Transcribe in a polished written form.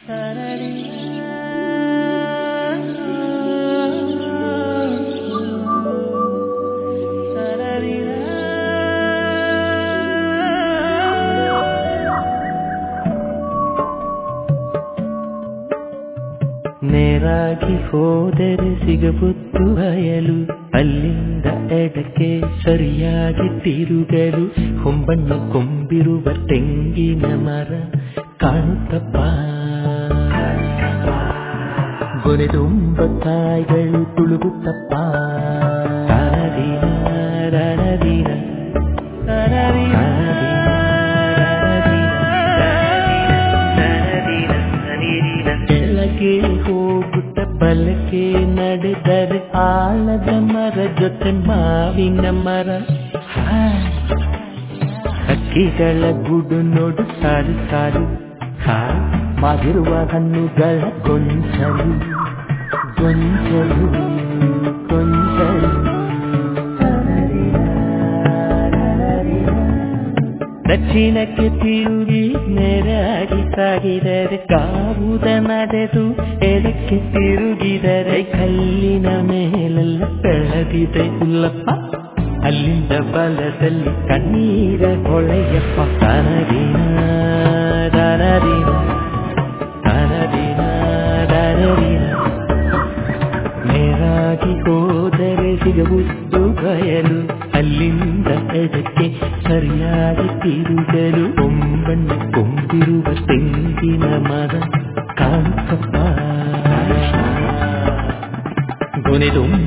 ನೇರಾಗಿ ಹೋದರೆ ಸಿಗಬಹುದು ಬಯಲು, ಅಲ್ಲಿಂದ ಎಡಕ್ಕೆ ಸರಿಯಾಗಿ ತಿರುಗಲು ಹೊಂಬಣ್ಣು ಕೊಂಬಿರುವ ತೆಂಗಿನ ಮರ ಕಾಣುತ್ತಪ್ಪ. ಗೊನೆದುಂಬ ಕಾಯಿಗಳು ತುಳುಗುತ್ತಪ್ಪ. ಕೆಳಗೆ ಹೋಗುತ್ತ ಬಲಕ್ಕೆ ನಡೆದರೆ ಆಲದ ಮರ ಜೊತೆ ಮಾವಿನ ಮರ. ಹಕ್ಕಿಗಳ ಗೂಡು ನೋಡು ಸಾಲು ಸಾಲು, ಮಾವಿರುವ ಹಣ್ಣುಗಳ ಗೊಂಚಲು ಗೊಂಚಲು ಗೊಂಚಲು. ದಕ್ಷಿಣಕ್ಕೆ ತಿರುಗಿ ನೇರಾಗಿ ಸಾಗಿದರೆ ಕಾವುದ ನಡೆದು ಎಡಕ್ಕೆ ತಿರುಗಿದರೆ ಕಲ್ಲಿನ ಮೇಲೆಲ್ಲ ಬೆಳೆದಿದೆ ಹುಲ್ಲಪ್ಪ. ಅಲ್ಲಿಂದ ಬಲದಲ್ಲಿ ಕಣ್ಣೀರ ಹೊಳೆಯಪ್ಪ. ತನದಿನ ದನದಿನ ತನದಿನ ದನದಿನ. ನೇರಾಗಿ ಹೋದರೆ ಸಿಗಬಹುದು ಬಯಲು, ಅಲ್ಲಿಂದ ಎಡಕ್ಕೆ ಸರಿಯಾಗಿ ತಿರುಗಲು ಕೊಂಬಣ್ಣು ಕೊಂಬಿರುವ ತೆಂಗಿನ ಮರ ಕಾಣುತ್ತಪ್ಪ. ಗೊನೆದುಂಬ